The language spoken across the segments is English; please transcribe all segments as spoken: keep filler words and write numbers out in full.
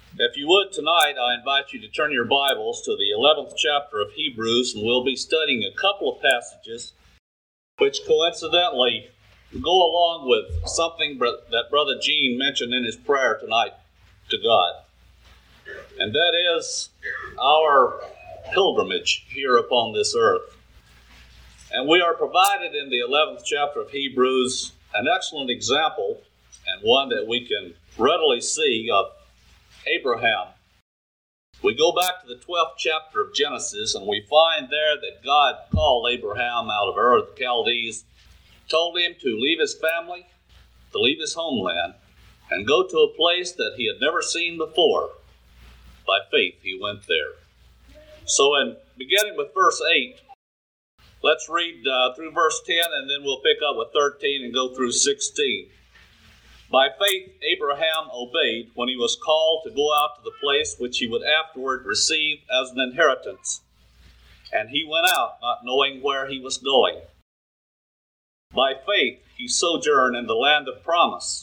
If you would tonight, I invite you to turn your Bibles to the eleventh chapter of Hebrews, and we'll be studying a couple of passages which coincidentally go along with something that Brother Gene mentioned in his prayer tonight to God. And that is our pilgrimage here upon this earth. And we are provided in the eleventh chapter of Hebrews an excellent example, and one that we can readily see, of Abraham. We go back to the twelfth chapter of Genesis, and we find there that God called Abraham out of Ur of the Chaldees, told him to leave his family, to leave his homeland, and go to a place that he had never seen before. By faith, he went there. So in beginning with verse eight, let's read uh, through verse ten, and then we'll pick up with thirteen and go through sixteen. By faith, Abraham obeyed when he was called to go out to the place which he would afterward receive as an inheritance. And he went out, not knowing where he was going. By faith, he sojourned in the land of promise,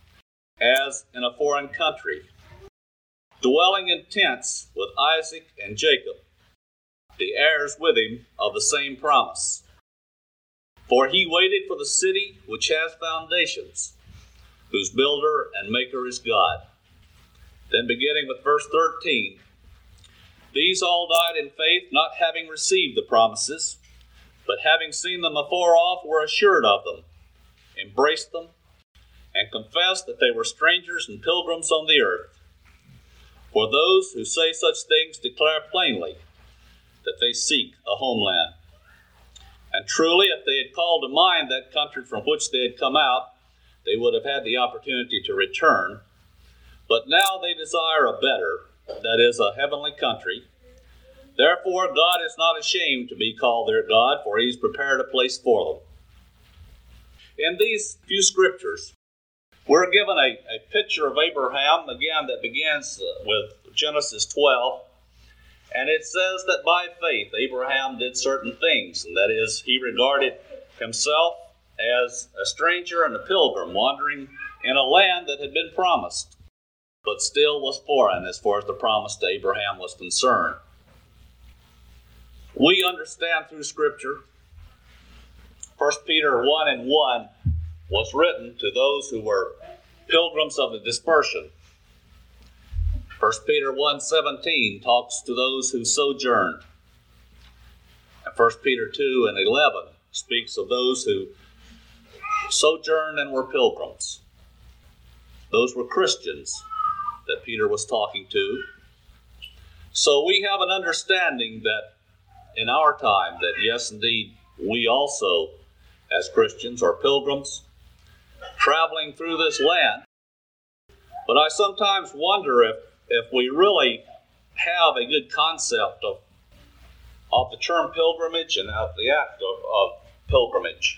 as in a foreign country, dwelling in tents with Isaac and Jacob, the heirs with him of the same promise. For he waited for the city which has foundations, whose builder and maker is God. Then beginning with verse thirteen, these all died in faith, not having received the promises, but having seen them afar off, were assured of them, embraced them, and confessed that they were strangers and pilgrims on the earth. For those who say such things declare plainly that they seek a homeland. And truly, if they had called to mind that country from which they had come out, they would have had the opportunity to return. But now they desire a better, that is, a heavenly country. Therefore God is not ashamed to be called their God, for he's prepared a place for them. In these few scriptures, we're given a, a picture of Abraham, again, that begins with Genesis twelve. And it says that by faith Abraham did certain things, and that is, he regarded himself as a stranger and a pilgrim wandering in a land that had been promised, but still was foreign as far as the promise to Abraham was concerned. We understand through Scripture, First Peter one and one was written to those who were pilgrims of the dispersion. First Peter one seventeen talks to those who sojourned. And First Peter two and eleven speaks of those who sojourned and were pilgrims. Those were Christians that Peter was talking to. So we have an understanding that in our time that yes, indeed, we also, as Christians, are pilgrims traveling through this land. But I sometimes wonder if, if we really have a good concept of, of the term pilgrimage and of the act of, of pilgrimage.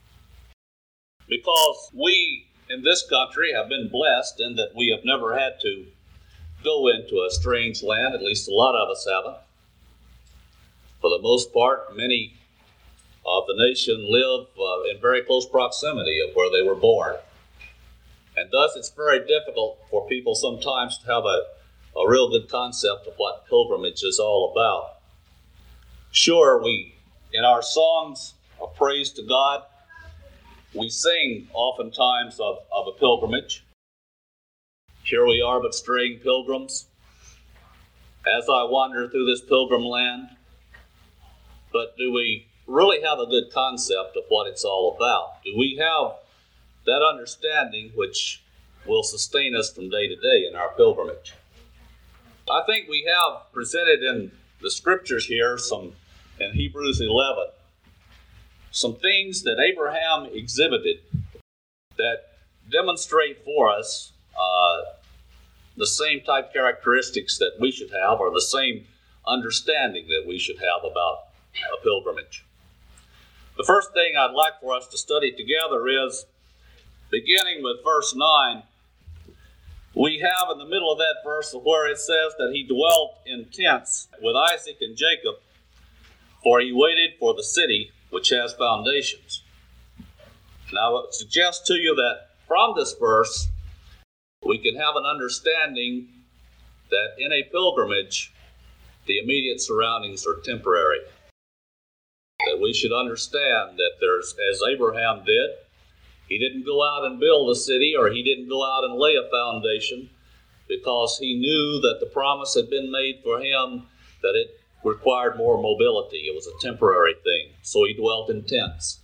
Because we in this country have been blessed in that we have never had to go into a strange land, at least a lot of us haven't. For the most part, many of the nation live uh, in very close proximity of where they were born. And thus it's very difficult for people sometimes to have a, a real good concept of what pilgrimage is all about. Sure, we, in our songs of praise to God, we sing oftentimes of, of a pilgrimage. Here we are but straying pilgrims, as I wander through this pilgrim land. But do we really have a good concept of what it's all about? Do we have that understanding which will sustain us from day to day in our pilgrimage? I think we have presented in the scriptures here, some in Hebrews eleven, some things that Abraham exhibited that demonstrate for us uh, the same type characteristics that we should have, or the same understanding that we should have about a pilgrimage. The first thing I'd like for us to study together is, beginning with verse nine, we have in the middle of that verse where it says that he dwelt in tents with Isaac and Jacob, for he waited for the city which has foundations. Now, I would suggest to you that from this verse, we can have an understanding that in a pilgrimage, the immediate surroundings are temporary. That we should understand that there's, as Abraham did, he didn't go out and build a city, or he didn't go out and lay a foundation, because he knew that the promise had been made for him that it required more mobility. It was a temporary thing, so he dwelt in tents.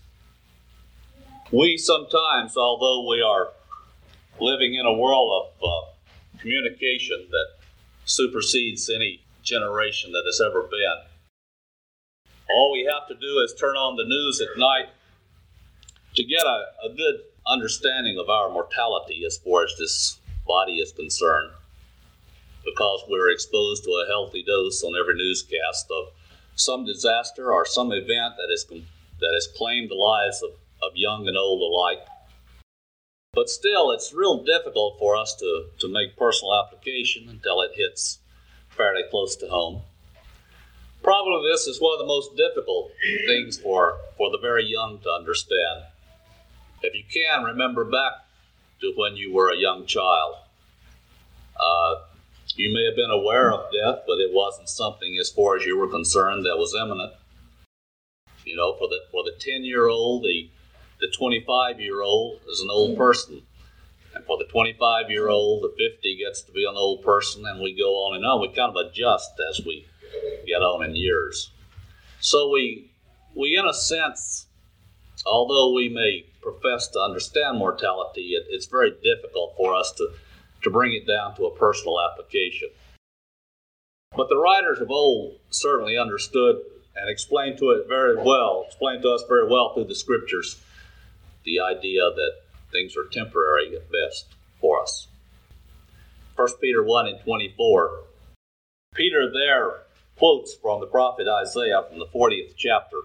We sometimes, although we are living in a world of uh, communication that supersedes any generation that has ever been, all we have to do is turn on the news at night to get a, a good understanding of our mortality as far as this body is concerned, because we're exposed to a healthy dose on every newscast of some disaster or some event that is that has claimed the lives of, of young and old alike. But still, it's real difficult for us to, to make personal application until it hits fairly close to home. Probably this is one of the most difficult things for, for the very young to understand. If you can, remember back to when you were a young child. Uh, you may have been aware of death, but it wasn't something, as far as you were concerned, that was imminent. You know, for the for the ten-year-old, the the twenty-five-year-old is an old person. And for the twenty-five-year-old, the fifty gets to be an old person, and we go on and on. We kind of adjust as we get on in years. So we, we in a sense, although we may profess to understand mortality, it, it's very difficult for us to, to bring it down to a personal application. But the writers of old certainly understood and explained to it very well, explained to us very well through the scriptures, the idea that things are temporary at best for us. First Peter one and twenty-four, Peter there quotes from the prophet Isaiah from the fortieth chapter.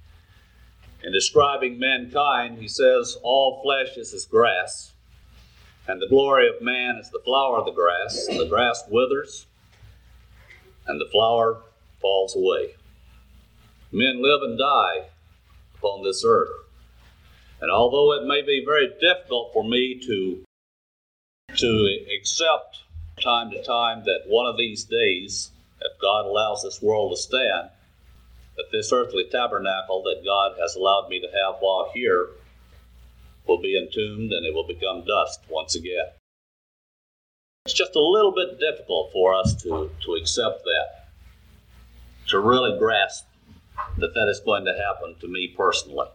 In describing mankind, he says, all flesh is as grass, and the glory of man is the flower of the grass. And the grass withers, and the flower falls away. Men live and die upon this earth. And although it may be very difficult for me to, to accept time to time that one of these days, if God allows this world to stand, that this earthly tabernacle that God has allowed me to have while here will be entombed and it will become dust once again. It's just a little bit difficult for us to, to accept that, to really grasp that that is going to happen to me personally.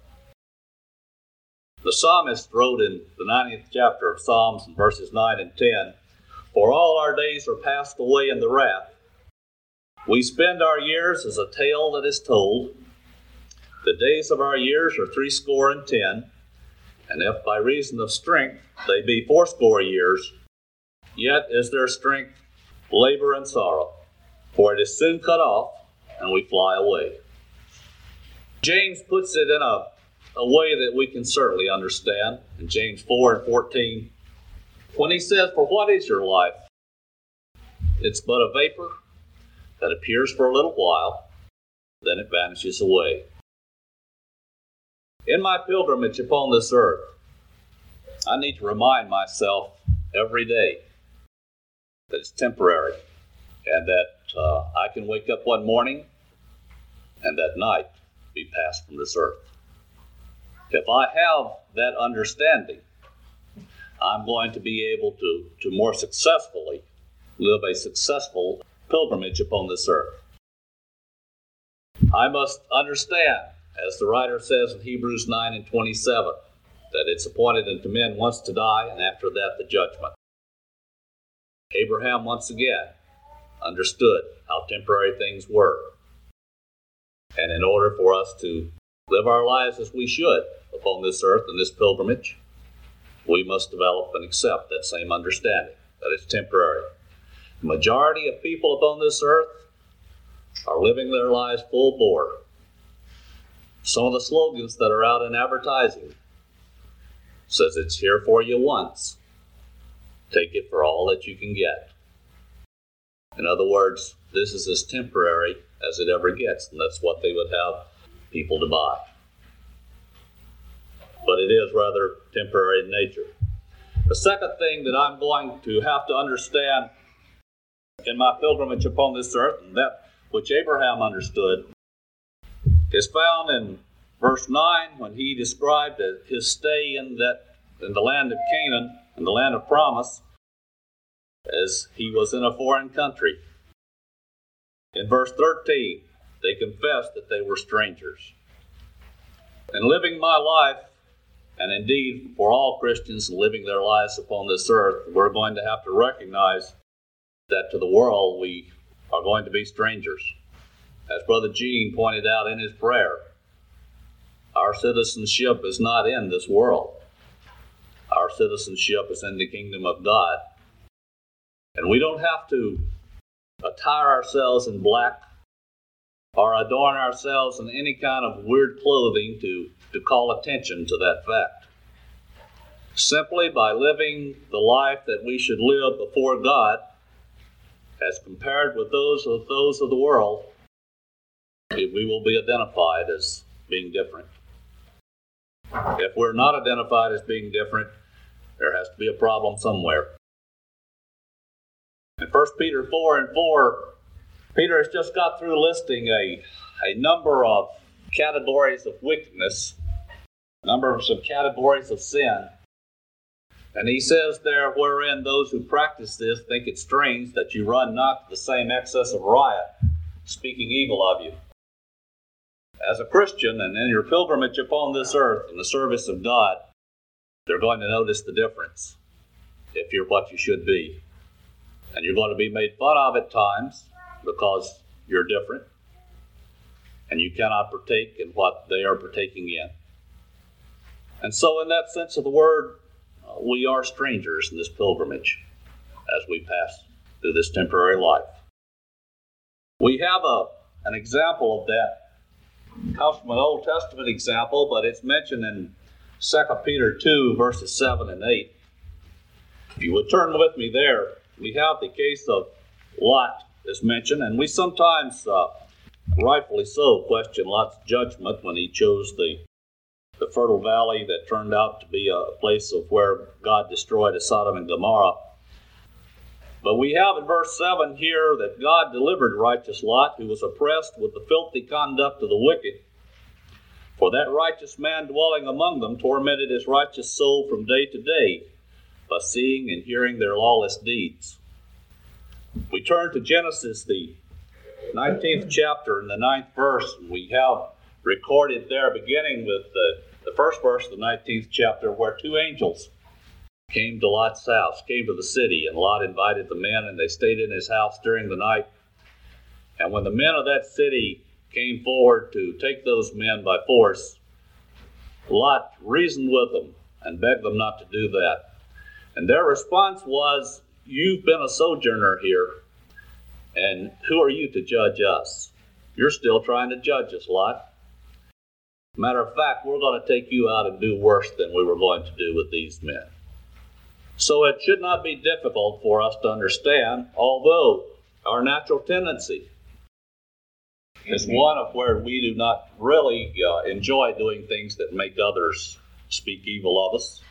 The psalmist wrote in the ninetieth chapter of Psalms in verses nine and ten, for all our days are passed away in the wrath. We spend our years as a tale that is told. The days of our years are threescore and ten, and if by reason of strength they be fourscore years, yet is their strength labor and sorrow, for it is soon cut off, and we fly away. James puts it in a, a way that we can certainly understand in James four and fourteen, when he says, for what is your life? It's but a vapor that appears for a little while, then it vanishes away. In my pilgrimage upon this earth, I need to remind myself every day that it's temporary, and that uh, I can wake up one morning and that night be passed from this earth. If I have that understanding, I'm going to be able to, to more successfully live a successful pilgrimage upon this earth. I must understand, as the writer says in Hebrews nine and twenty-seven, that it's appointed unto men once to die, and after that the judgment. Abraham once again understood how temporary things were. And in order for us to live our lives as we should upon this earth and this pilgrimage, we must develop and accept that same understanding, that it's temporary. The majority of people upon this earth are living their lives full bore. Some of the slogans that are out in advertising says it's here for you once. Take it for all that you can get. In other words, this is as temporary as it ever gets, and that's what they would have people to buy. But it is rather temporary in nature. The second thing that I'm going to have to understand in my pilgrimage upon this earth, and that which Abraham understood, is found in verse nine when he described his stay in that in the land of Canaan, in the land of promise, as he was in a foreign country. In verse thirteen, they confessed that they were strangers. In living my life, and indeed for all Christians living their lives upon this earth, we're going to have to recognize that to the world we are going to be strangers. As Brother Gene pointed out in his prayer, our citizenship is not in this world. Our citizenship is in the kingdom of God. And we don't have to attire ourselves in black or adorn ourselves in any kind of weird clothing to, to call attention to that fact. Simply by living the life that we should live before God, as compared with those of those of the world, we will be identified as being different. If we're not identified as being different, there has to be a problem somewhere. In First Peter four and four, Peter has just got through listing a, a number of categories of wickedness, numbers of categories of sin. And he says there, wherein those who practice this think it strange that you run not to the same excess of riot, speaking evil of you. As a Christian and in your pilgrimage upon this earth in the service of God, they're going to notice the difference if you're what you should be. And you're going to be made fun of at times because you're different and you cannot partake in what they are partaking in. And so in that sense of the word, uh, we are strangers in this pilgrimage as we pass through this temporary life. We have a, an example of that. It comes from an Old Testament example, but it's mentioned in Second Peter two, verses seven and eight. If you would turn with me there, we have the case of Lot is mentioned, and we sometimes, uh, rightfully so, question Lot's judgment when he chose the, the fertile valley that turned out to be a place of where God destroyed Sodom and Gomorrah. But we have in verse seven here that God delivered righteous Lot, who was oppressed with the filthy conduct of the wicked. For that righteous man dwelling among them tormented his righteous soul from day to day, by seeing and hearing their lawless deeds. We turn to Genesis, the nineteenth chapter and the ninth verse, and we have recorded there, beginning with the, the first verse of the nineteenth chapter, where two angels came to Lot's house, came to the city, and Lot invited the men, and they stayed in his house during the night. And when the men of that city came forward to take those men by force, Lot reasoned with them and begged them not to do that. And their response was, "You've been a sojourner here, and who are you to judge us? You're still trying to judge us, Lot. Matter of fact, we're going to take you out and do worse than we were going to do with these men." So it should not be difficult for us to understand, although our natural tendency is one of where we do not really uh, enjoy doing things that make others speak evil of us.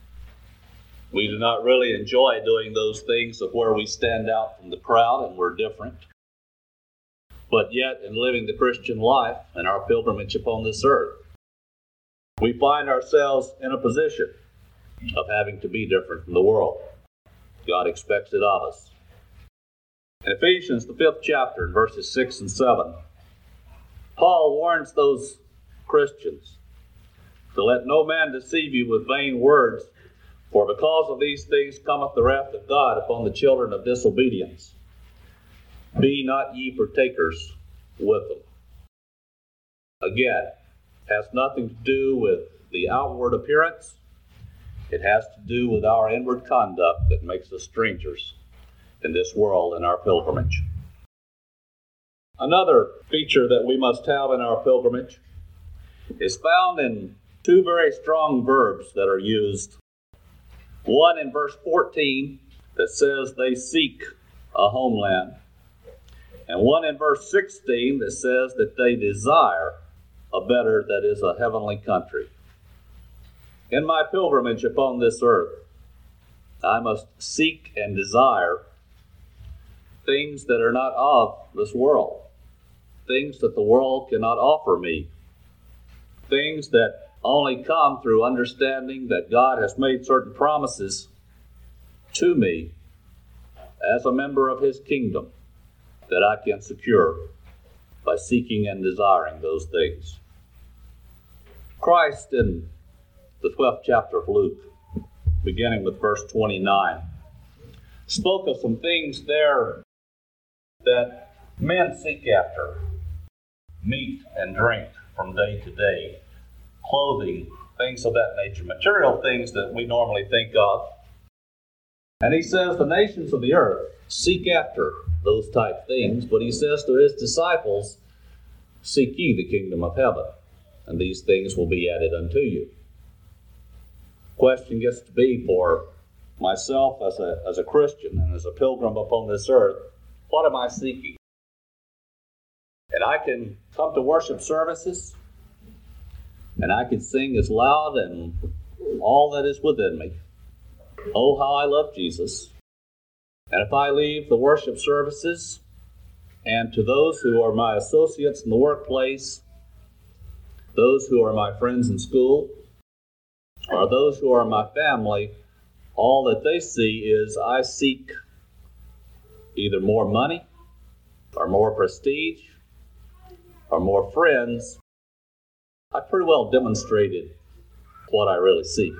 We do not really enjoy doing those things of where we stand out from the crowd and we're different. But yet, in living the Christian life and our pilgrimage upon this earth, we find ourselves in a position of having to be different from the world. God expects it of us. In Ephesians, the fifth chapter, in verses six and seven, Paul warns those Christians to let no man deceive you with vain words, for because of these things cometh the wrath of God upon the children of disobedience. Be not ye partakers with them. Again, it has nothing to do with the outward appearance. It has to do with our inward conduct that makes us strangers in this world in our pilgrimage. Another feature that we must have in our pilgrimage is found in two very strong verbs that are used. One in verse fourteen that says they seek a homeland, and one in verse sixteen that says that they desire a better, that is, a heavenly country. In my pilgrimage upon this earth, I must seek and desire things that are not of this world, things that the world cannot offer me, things that only come through understanding that God has made certain promises to me as a member of His kingdom that I can secure by seeking and desiring those things. Christ in the twelfth chapter of Luke, beginning with verse twenty-nine, spoke of some things there that men seek after: meat and drink from day to day, clothing, things of that nature, material things that we normally think of. And he says the nations of the earth seek after those type things, but he says to his disciples, seek ye the kingdom of heaven, and these things will be added unto you. Question gets to be for myself as a, as a Christian and as a pilgrim upon this earth, what am I seeking? And I can come to worship services, and I can sing as loud and all that is within me, oh, how I love Jesus. And if I leave the worship services, and to those who are my associates in the workplace, those who are my friends in school, or those who are my family, all that they see is I seek either more money, or more prestige, or more friends, I pretty well demonstrated what I really seek.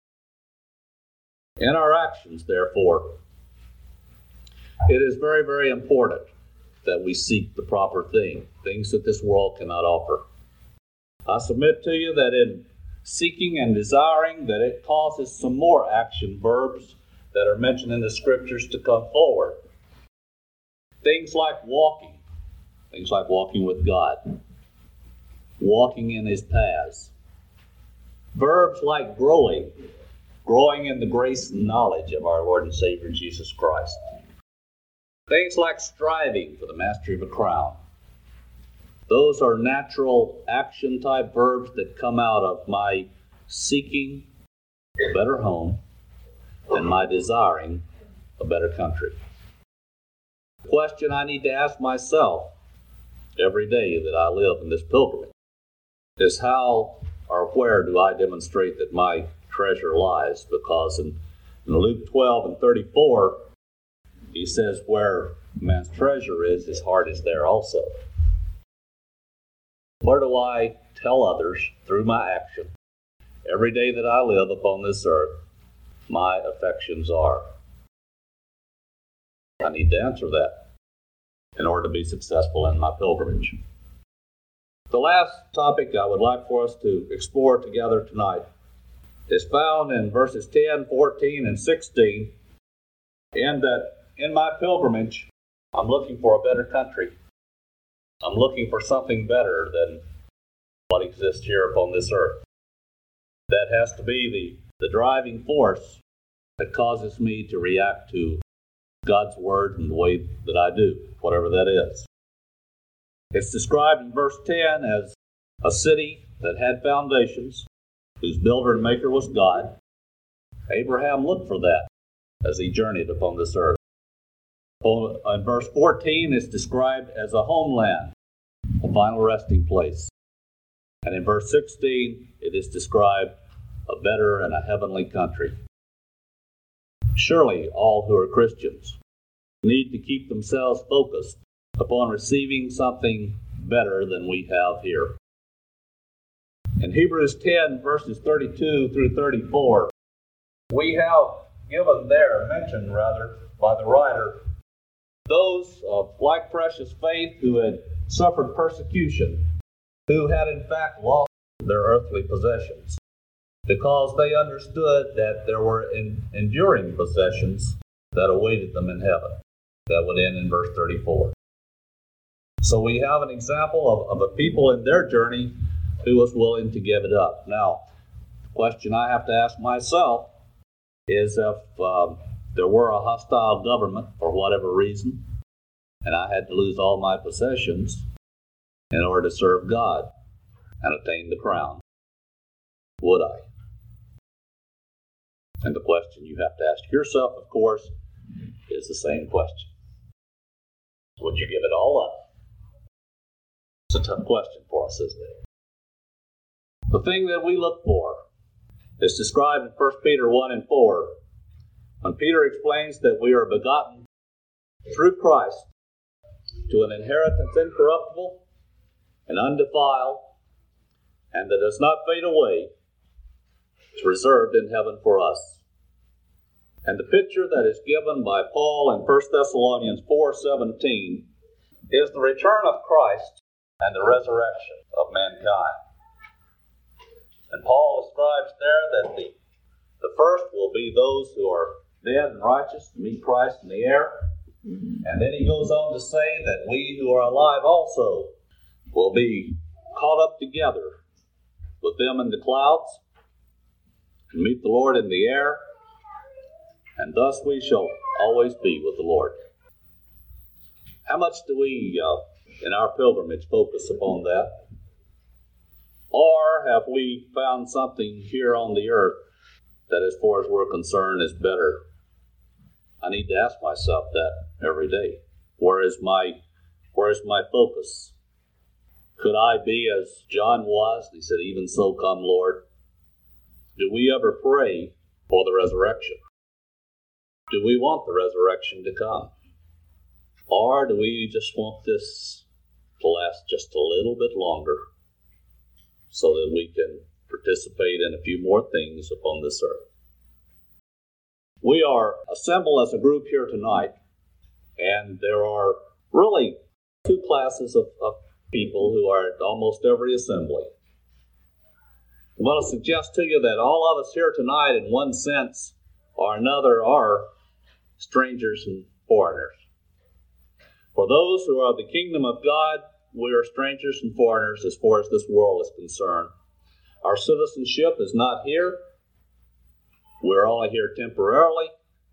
In our actions, therefore, it is very, very important that we seek the proper thing, things that this world cannot offer. I submit to you that in seeking and desiring, that it causes some more action verbs that are mentioned in the scriptures to come forward. Things like walking, things like walking with God, walking in His paths. Verbs like growing, growing in the grace and knowledge of our Lord and Savior Jesus Christ. Things like striving for the mastery of a crown. Those are natural action type verbs that come out of my seeking a better home and my desiring a better country. The question I need to ask myself every day that I live in this pilgrimage is how or where do I demonstrate that my treasure lies? Because in, in Luke twelve and thirty-four, he says where man's treasure is, his heart is there also. Where do I tell others through my action every day that I live upon this earth my affections are? I need to answer that in order to be successful in my pilgrimage. The last topic I would like for us to explore together tonight is found in verses ten, fourteen, and sixteen, in that in my pilgrimage, I'm looking for a better country. I'm looking for something better than what exists here upon this earth. That has to be the, the driving force that causes me to react to God's word in the way that I do, whatever that is. It's described in verse ten as a city that had foundations, whose builder and maker was God. Abraham looked for that as he journeyed upon this earth. In verse fourteen, it's described as a homeland, a final resting place. And in verse sixteen, it is described a better and a heavenly country. Surely all who are Christians need to keep themselves focused upon receiving something better than we have here. In Hebrews ten, verses thirty-two through thirty-four, we have given there, mentioned rather, by the writer, those of like precious faith who had suffered persecution, who had in fact lost their earthly possessions, because they understood that there were in, enduring possessions that awaited them in heaven. That would end in verse thirty-four. So we have an example of, of a people in their journey who was willing to give it up. Now, the question I have to ask myself is if um, there were a hostile government for whatever reason, and I had to lose all my possessions in order to serve God and attain the crown, would I? And the question you have to ask yourself, of course, is the same question. Would you give it all up? It's a tough question for us, isn't it? The thing that we look for is described in First Peter one and four, when Peter explains that we are begotten through Christ to an inheritance incorruptible and undefiled, and that does not fade away. It's reserved in heaven for us. And the picture that is given by Paul in First Thessalonians four seventeen is the return of Christ and the resurrection of mankind. And Paul describes there that the, the first will be those who are dead and righteous to meet Christ in the air. And then he goes on to say that we who are alive also will be caught up together with them in the clouds and meet the Lord in the air, and thus we shall always be with the Lord. How much do we, uh, in our pilgrimage, focus upon that? Or have we found something here on the earth that, as far as we're concerned, is better? I need to ask myself that every day. Where is my, where is my focus? Could I be as John was? He said, "Even so come, Lord." Do we ever pray for the resurrection? Do we want the resurrection to come? Or do we just want this to last just a little bit longer so that we can participate in a few more things upon this earth? We are assembled as a group here tonight, and there are really two classes of, of people who are at almost every assembly. I want to suggest to you that all of us here tonight, in one sense or another, are strangers and foreigners. For those who are of the kingdom of God, we are strangers and foreigners as far as this world is concerned. Our citizenship is not here. We're only here temporarily,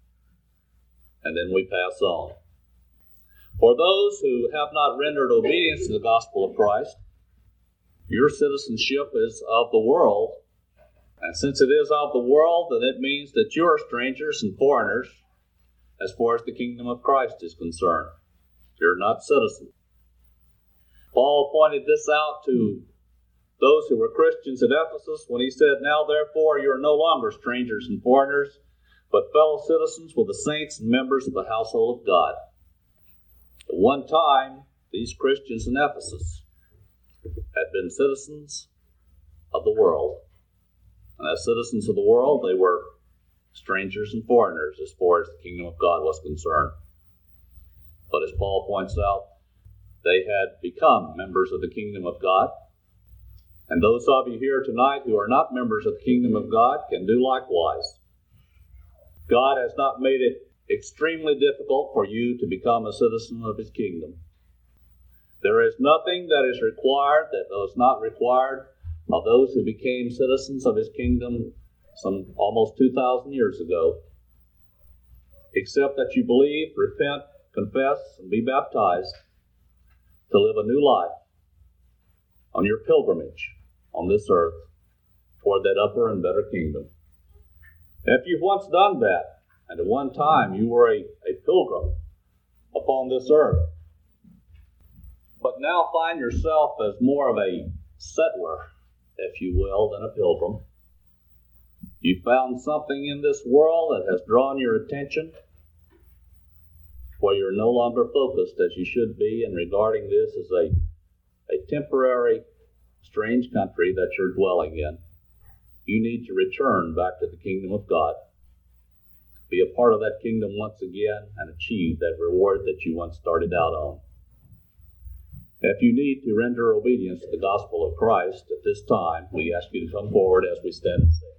and then we pass on. For those who have not rendered obedience to the gospel of Christ, your citizenship is of the world, and since it is of the world, then it means that you're strangers and foreigners as far as the kingdom of Christ is concerned. You're not citizens. Paul pointed this out to those who were Christians at Ephesus when he said, "Now therefore you are no longer strangers and foreigners, but fellow citizens with the saints and members of the household of God." At one time, these Christians in Ephesus had been citizens of the world. And as citizens of the world, they were strangers and foreigners as far as the kingdom of God was concerned. But as Paul points out, they had become members of the kingdom of God. And those of you here tonight who are not members of the kingdom of God can do likewise. God has not made it extremely difficult for you to become a citizen of his kingdom. There is nothing that is required that was not required of those who became citizens of his kingdom some almost two thousand years ago, except that you believe, repent, confess, and be baptized to live a new life on your pilgrimage on this earth toward that upper and better kingdom. If you've once done that, and at one time you were a, a pilgrim upon this earth, but now find yourself as more of a settler, if you will, than a pilgrim. You found something in this world that has drawn your attention, where you're no longer focused as you should be in regarding this as a, a temporary, strange country that you're dwelling in. You need to return back to the kingdom of God. Be a part of that kingdom once again and achieve that reward that you once started out on. If you need to render obedience to the gospel of Christ at this time, we ask you to come forward as we stand and sing.